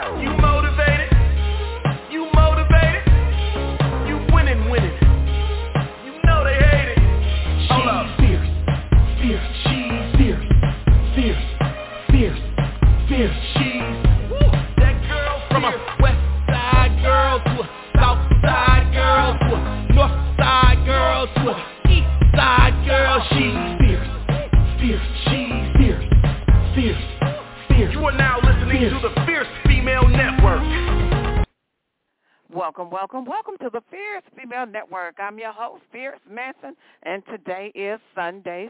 You motivated? You motivated? You winning? You know they hate it. Hold up. Fierce, she's fierce, she's That girl from a west side girl to a south side girl to a north side girl to a east side girl. She's fierce, she's fierce. You are now listening to the Fierce Female Network. Welcome to the Fierce Female Network. I'm your host, Fierce Manson, and today is Sunday,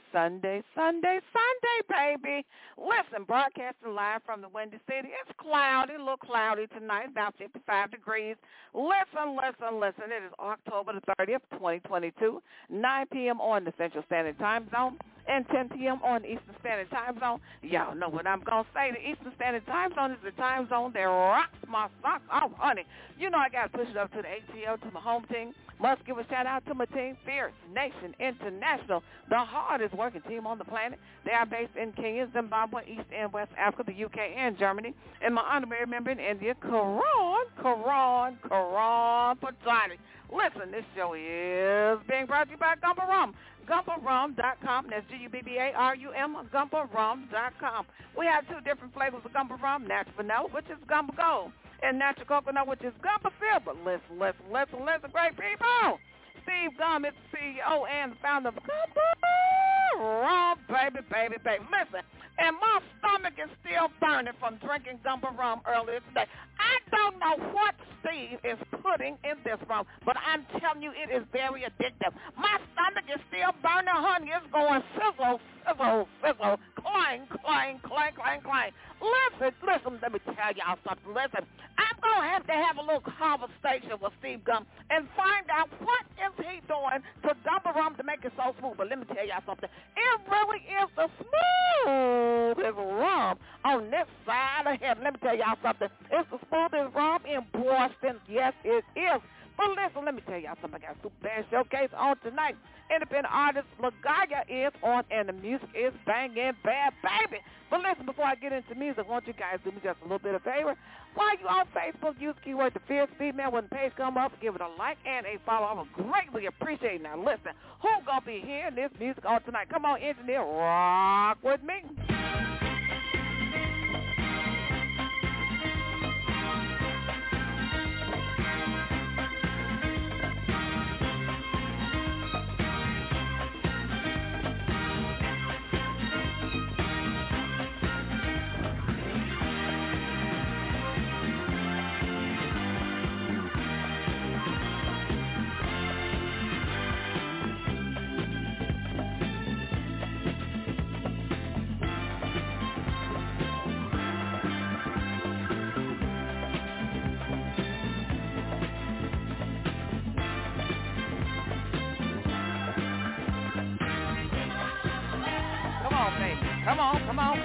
baby. Listen, broadcasting live from the Windy City. It's cloudy, a little cloudy tonight, about 55 degrees. Listen. It is October the 30th, 2022, 9 p.m. on the Central Standard Time Zone and 10 p.m. on the Eastern Standard Time Zone. Y'all know what I'm going to say. The Eastern Standard Time Zone is the time zone that rocks my socks off, honey. You know I got to push it up to the ATL, to my home team. Must give a shout-out to my team, Fierce Nation International, the hardest working team on the planet. They are based in Kenya, Zimbabwe, East and West Africa, the UK, and Germany. And my honorary member in India, Karan Pajani. Listen, this show is being brought to you by Gumbo Rum. GumboRum.com. That's GUBBARUM, GumboRum.com. We have two different flavors of Gumbo Rum, natural vanilla, which is Gumbo Gold, and natural coconut, which is Gumbo Silver. Listen, great people. Steve Gum is the CEO and the founder of Gumbo Rum, baby. Listen, and my stomach is still burning from drinking Gumbo Rum earlier today. I don't know what Steve is putting in this rum, but I'm telling you, it is very addictive. My stomach is still burning, honey. It's going sizzle, clang. Listen, let me tell y'all something. Listen, I'm going to have a little conversation with Steve Gum and find out what is he doing to Gumbo Rum to make it so smooth. But let me tell y'all something. It really is the smoothest rum on this side of heaven. Let me tell y'all something. It's the smoothest rum in Boston. Yes, it is. But listen, let me tell y'all something. I got a super band showcase on tonight. Independent artist Lagaya is on, and the music is banging bad, baby. But listen, before I get into music, I want you guys to do me just a little bit of favor. While you on Facebook, use keyword The Fierce Female. When the page come up, give it a like and a follow. I would greatly appreciate it. Now listen, who gonna be hearing this music on tonight? Come on, engineer, rock with me. Come on.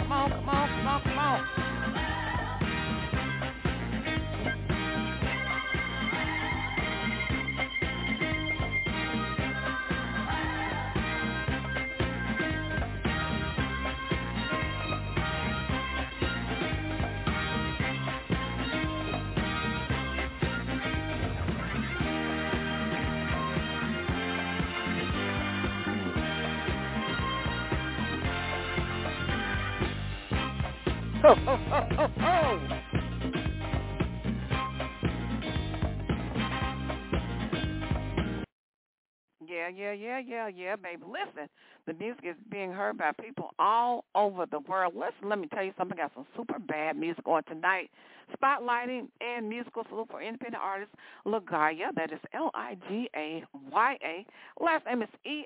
Ho. Yeah, baby. Listen, the music is being heard by people all over the world. Listen, let me tell you something. I got some super bad music on tonight. Spotlighting and musical salute for independent artist Lagaya. That is Ligaya. Last name is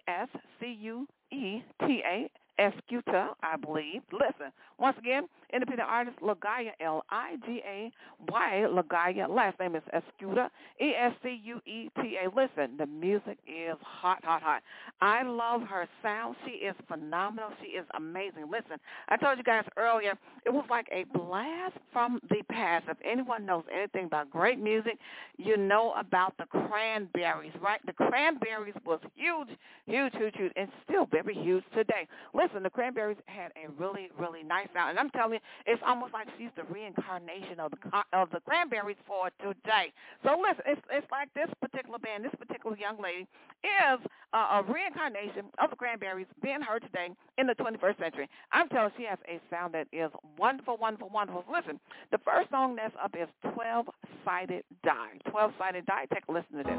Escueta. Escuta, I believe. Listen, once again, independent artist Lagaya, Ligaya, Lagaya. Last name is Escuta, Escueta. Listen, the music is hot. I love her sound. She is phenomenal. She is amazing. Listen, I told you guys earlier, it was like a blast from the past. If anyone knows anything about great music, you know about the Cranberries, right? The Cranberries was huge, and still very huge today. Listen, listen, the Cranberries had a really, really nice sound. And I'm telling you, it's almost like she's the reincarnation of the Cranberries for today. So listen, it's like this particular band, this particular young lady is a reincarnation of the Cranberries being heard today in the 21st century. I'm telling you, she has a sound that is wonderful, wonderful, wonderful. Listen, the first song that's up is 12-Sided Die. 12-Sided Die. Take a listen to this.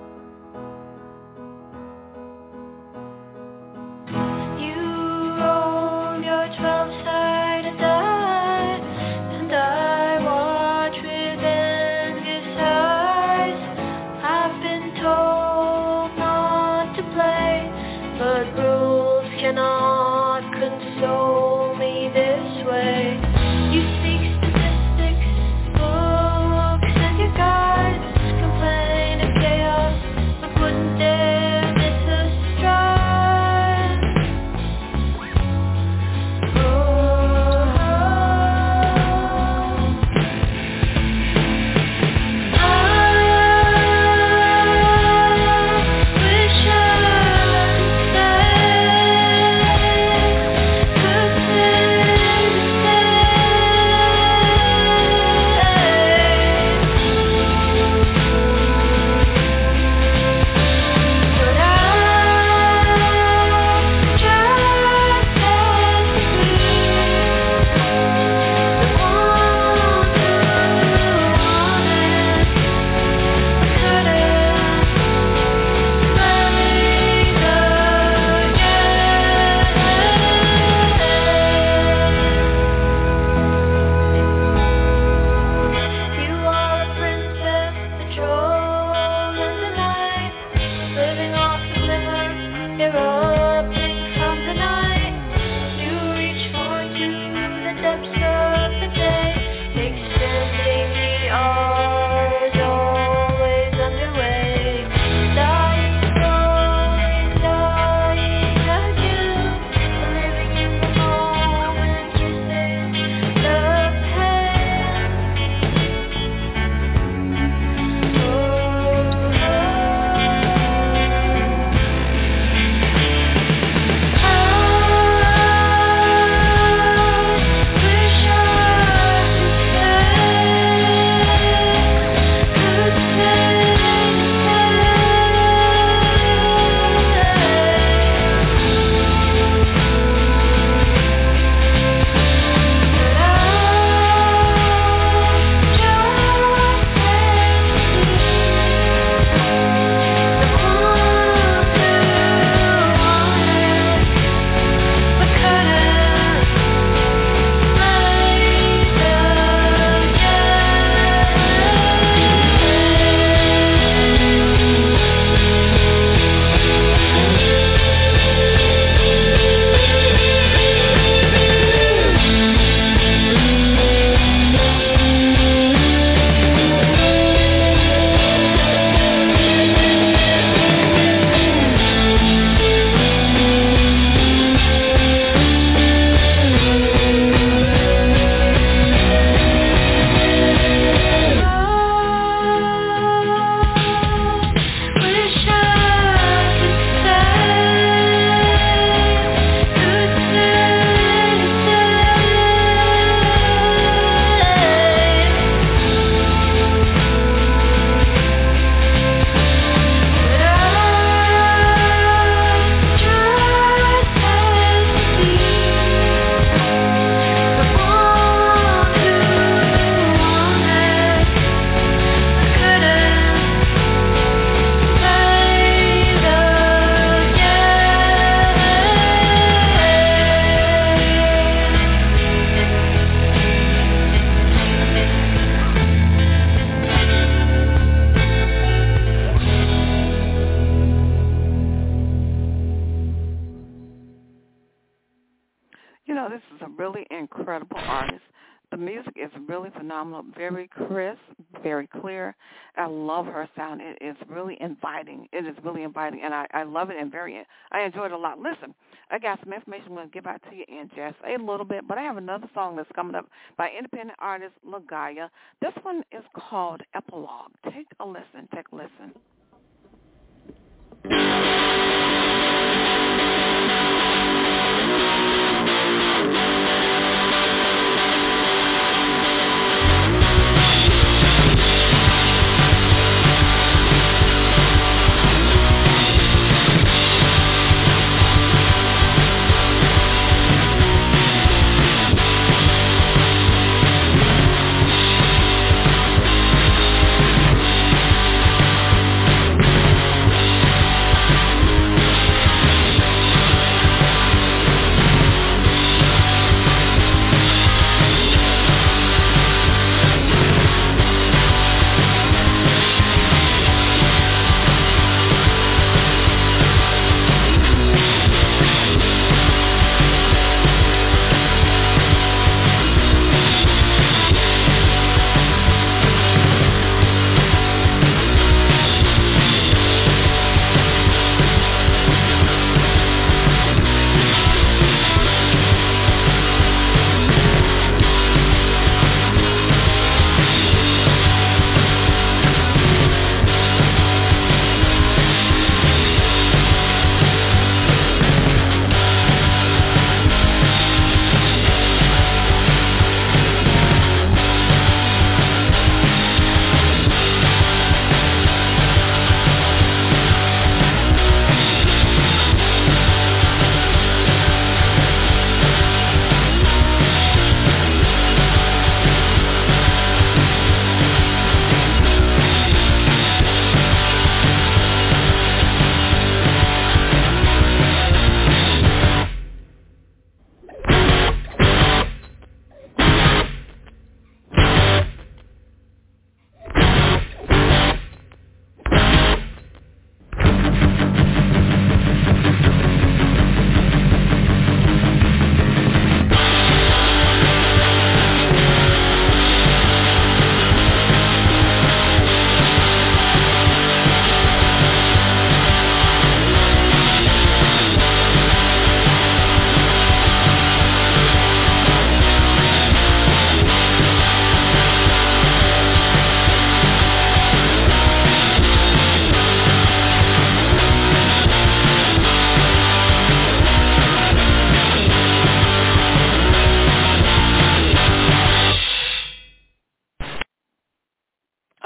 You roll your 12-sided die, and I watch with envious eyes. I've been told not to play, but rules cannot console me this way. You speak statistics, books, and your guides complain of chaos, but wouldn't dare miss a stride. Oh, I wish I could This is a really incredible artist. The music is really phenomenal, very crisp, very clear. I love her sound. It is really inviting. It is really inviting, and I love it and I enjoy it a lot. Listen, I got some information I'm going to give out to you in just a little bit, but I have another song that's coming up by independent artist LaGaia. This one is called Epilogue. Take a listen. Take a listen.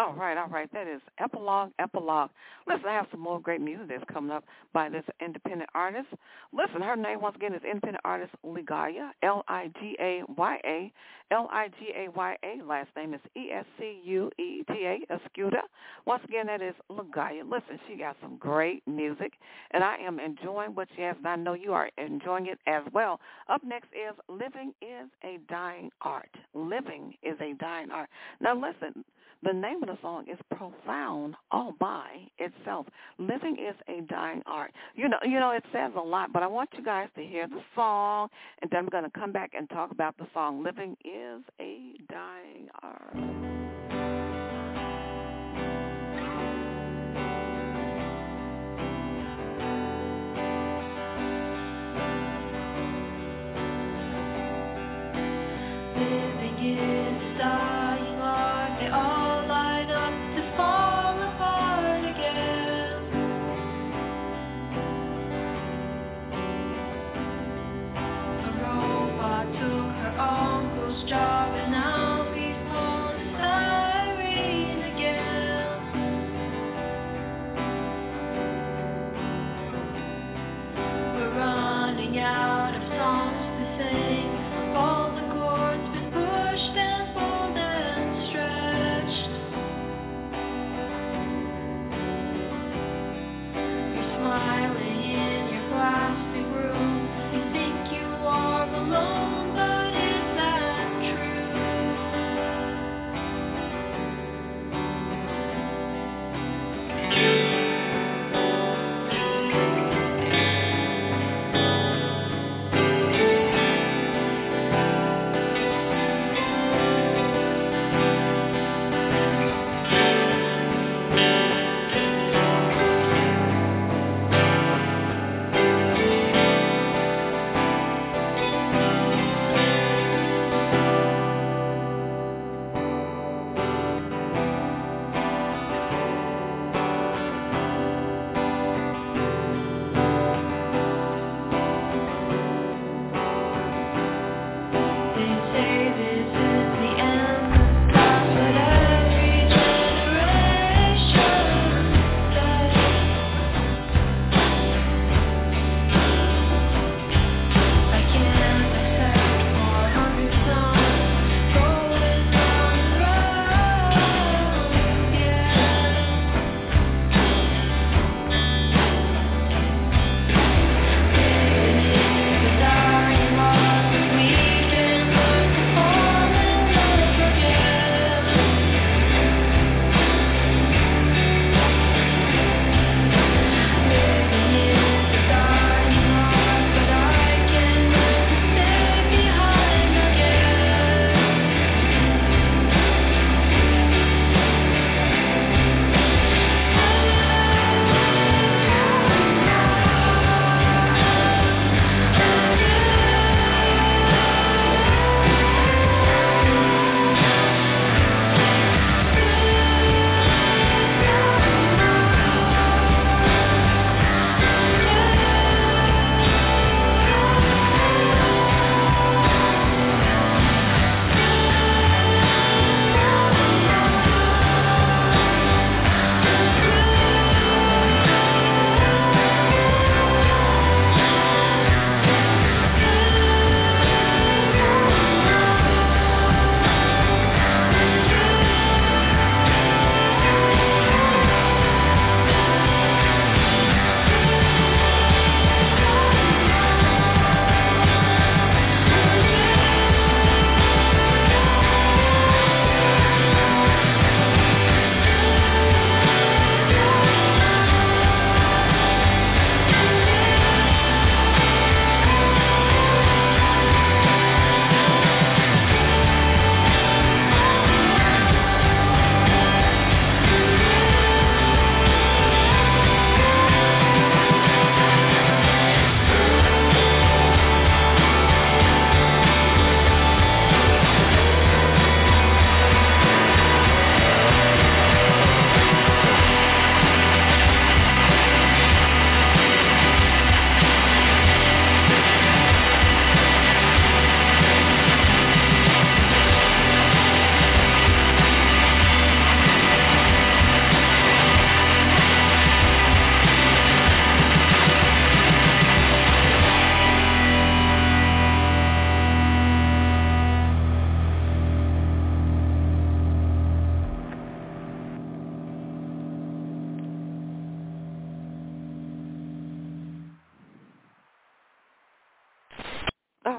All right. That is Epilogue. Listen, I have some more great music that's coming up by this independent artist. Listen, her name once again is independent artist Ligaya, Ligaya, Ligaya. Last name is Escueta, Escuta. Once again, that is Ligaya. Listen, she got some great music, and I am enjoying what she has, and I know you are enjoying it as well. Up next is Living is a Dying Art. Living is a Dying Art. Now, listen. The name of the song is profound all by itself. Living is a dying art. You know, it says a lot, but I want you guys to hear the song, and then I'm going to come back and talk about the song. Living is a dying art. Living is a dying art. They all line up to fall apart again. A robot took her uncle's job, and now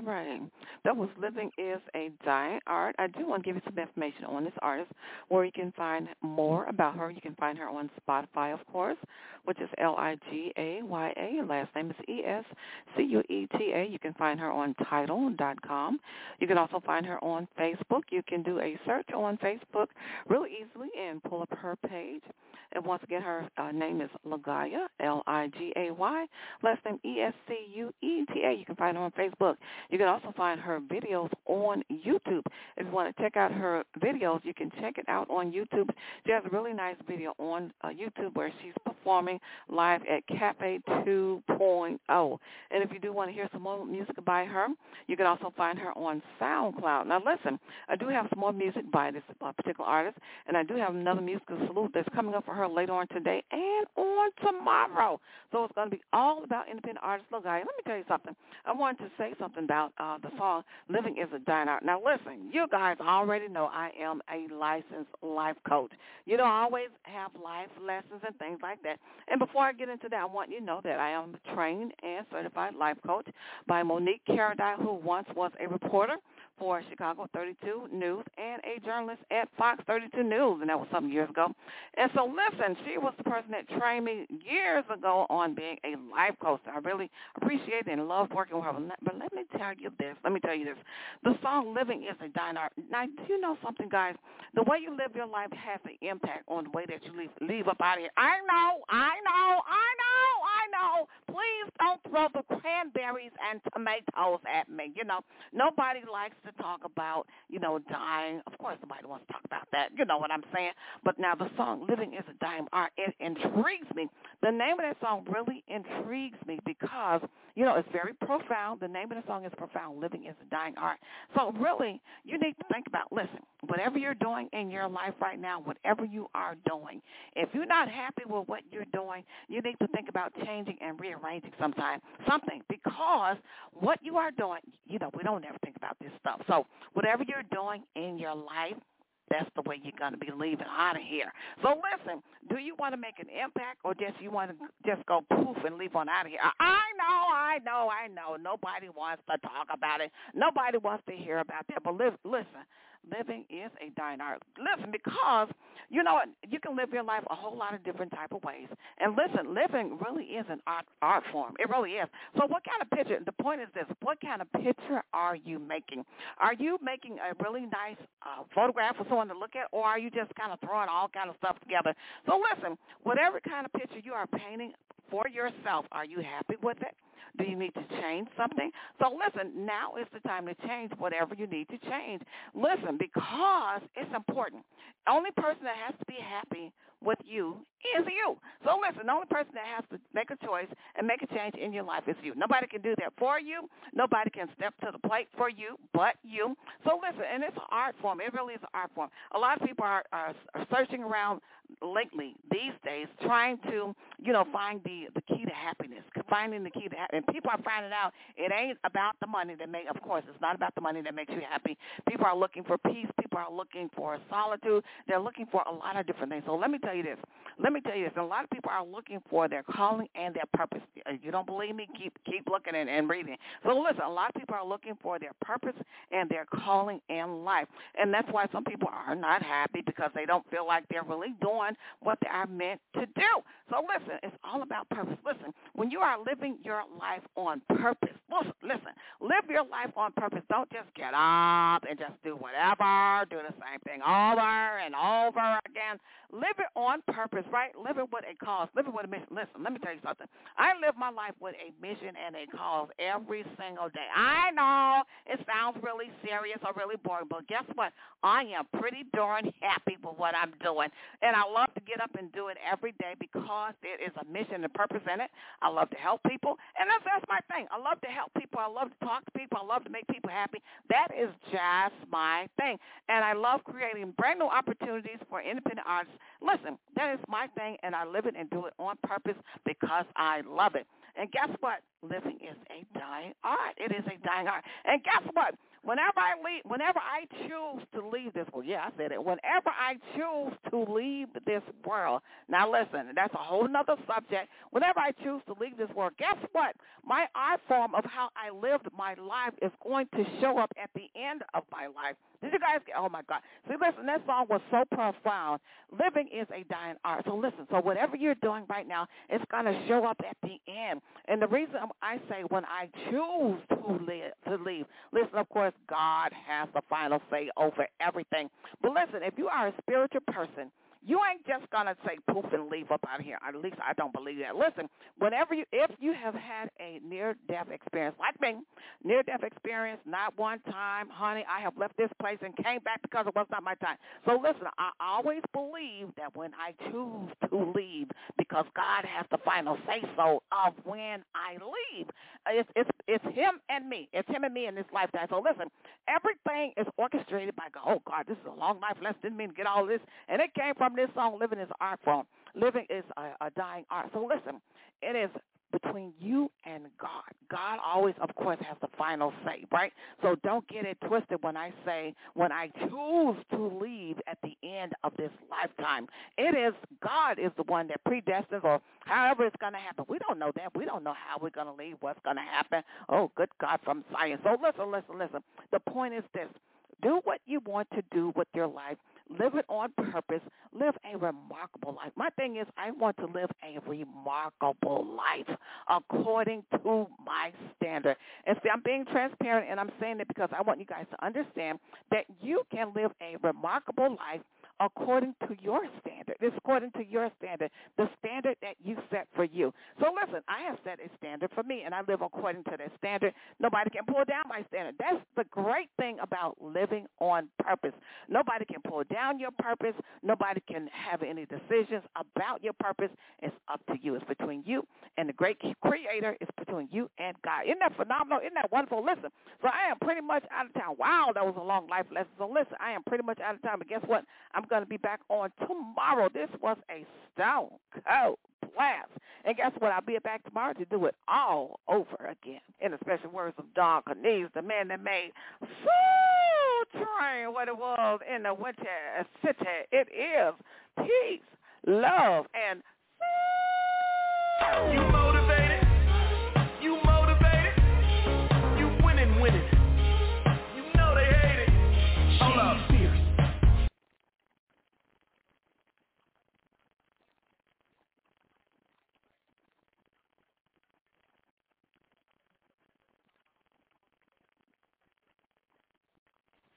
All right. That was Living is a Dying Art. I do want to give you some information on this artist where you can find more about her. You can find her on Spotify, of course, which is Ligaya. Last name is Escueta. You can find her on Tidal.com. You can also find her on Facebook. You can do a search on Facebook really easily and pull up her page. And once again, her name is Ligaya, Ligay. Last name Escueta. You can find her on Facebook. You can also find her videos on YouTube. If you want to check out her videos, you can check it out on YouTube. She has a really nice video on YouTube where she's performing live at Cafe 2.0. And if you do want to hear some more music by her, you can also find her on SoundCloud. Now, listen, I do have some more music by this particular artist, and I do have another musical salute that's coming up for her later on today and on tomorrow. So it's going to be all about independent artist Ligaya. Let me tell you something. I wanted to say something about the song Living is a Dying Art. Now, listen, you guys already know I am a licensed life coach. You know, I always have life lessons and things like that. And before I get into that, I want you to know that I am trained and certified life coach by Monique Carradine, who once was a reporter for Chicago 32 News and a journalist at Fox 32 News, and that was some years ago. And so, listen, she was the person that trained me years ago on being a life coach. I really appreciate it and love working with her. But let me tell you this. The song Living is a Dying Art. Now, do you know something, guys? The way you live your life has an impact on the way that you leave up out of here. I know. Please don't throw the cranberries and tomatoes at me. You know, nobody likes to talk about, dying. Of course, nobody wants to talk about that. You know what I'm saying? But now the song Living is a Dying Art, it intrigues me. The name of that song really intrigues me because, it's very profound. The name of the song is profound. Living is a Dying Art. So really, you need to think about, listen, whatever you're doing in your life right now, whatever you are doing, if you're not happy with what you're doing, you need to think about changing and rearranging something, because what you are doing, we don't ever think about this stuff. So whatever you're doing in your life, that's the way you're going to be leaving out of here. So listen, do you want to make an impact, or just you want to just go poof and leave on out of here? I know. Nobody wants to talk about it. Nobody wants to hear about that. But listen, living is a dying art. Listen, because you know what? You can live your life a whole lot of different type of ways. And listen, living really is an art form. It really is. So what kind of picture, the point is this, what kind of picture are you making? Are you making a really nice photograph for someone to look at, or are you just kind of throwing all kind of stuff together? So listen, whatever kind of picture you are painting for yourself, are you happy with it? Do you need to change something? So listen, now is the time to change whatever you need to change. Listen, because it's important. The only person that has to be happy with you is you. So listen, the only person that has to make a choice and make a change in your life is you. Nobody can do that for you. Nobody can step to the plate for you but you. So listen, and it's an art form. It really is an art form. A lot of people are searching around lately these days trying to, find the key to happiness, finding the key to happiness. And people are finding out it ain't about the money that of course, it's not about the money that makes you happy. People are looking for peace. People are looking for solitude. They're looking for a lot of different things. So let me tell you this. A lot of people are looking for their calling and their purpose. If you don't believe me, keep looking and reading. So listen, a lot of people are looking for their purpose and their calling in life. And that's why some people are not happy, because they don't feel like they're really doing what they are meant to do. So listen, it's all about purpose. Listen, when you are living your life on purpose, listen, live your life on purpose. Don't just get up and just do whatever, do the same thing over and over again. Live it on purpose, right? Live it with a cause. Live it with a mission. Listen, let me tell you something. I live my life with a mission and a cause every single day. I know it sounds really serious or really boring, but guess what? I am pretty darn happy with what I'm doing. And I love to get up and do it every day because there is a mission and purpose in it. I love to help people, and that's my thing. I love to help people. I love to talk to people. I love to make people happy. That is just my thing. And I love creating brand new opportunities for independent artists. Listen, that is my thing, and I live it and do it on purpose because I love it. And guess what? Living is a dying art. It is a dying art. And guess what? whenever I choose to leave this world, yeah, I said it. Whenever I choose to leave this world, now listen, that's a whole nother subject. Whenever I choose to leave this world, guess what? My art form of how I lived my life is going to show up at the end of my life. Did you guys get, oh my God. See, listen, that song was so profound. Living is a dying art. So listen, so whatever you're doing right now, it's going to show up at the end. And the reason I say when I choose to leave, listen, of course, God has the final say over everything. But listen, if you are a spiritual person, you ain't just going to say poof and leave up out of here. At least I don't believe that. Listen, if you have had a near-death experience, like me, near-death experience, not one time, honey, I have left this place and came back because it was not my time. So listen, I always believe that when I choose to leave, because God has the final say-so of when I leave, it's him and me. It's him and me in this lifetime. So listen, everything is orchestrated by God. Oh, God, this is a long life lesson. Didn't mean to get all this. And it came from this song, Living is Art Form. Living is a dying art. So listen, it is between you and God. God always, of course, has the final say, right? So don't get it twisted when I say, when I choose to leave at the end of this lifetime. It is God is the one that predestines, or however it's going to happen. We don't know that. We don't know how we're going to leave, what's going to happen. Oh, good God, from science. So listen. The point is this. Do what you want to do with your life. Live it on purpose. Live a remarkable life. My thing is I want to live a remarkable life according to my standard. And see, I'm being transparent, and I'm saying it because I want you guys to understand that you can live a remarkable life according to your standard. It's according to your standard, the standard that you set for you. So listen, I have set a standard for me, and I live according to that standard. Nobody can pull down my standard. That's the great thing about living on purpose. Nobody can pull down your purpose. Nobody can have any decisions about your purpose. It's up to you. It's between you and the great creator. It's between you and God. Isn't that phenomenal? Isn't that wonderful? Listen, so I am pretty much out of time. Wow, that was a long life lesson. So listen, I am pretty much out of time. But guess what? I'm going to be back on tomorrow. This was a stone cold blast. And guess what? I'll be back tomorrow to do it all over again. In the special words of Don Cornelius, the man that made Soul Train what it was in the winter city. It is peace, love, and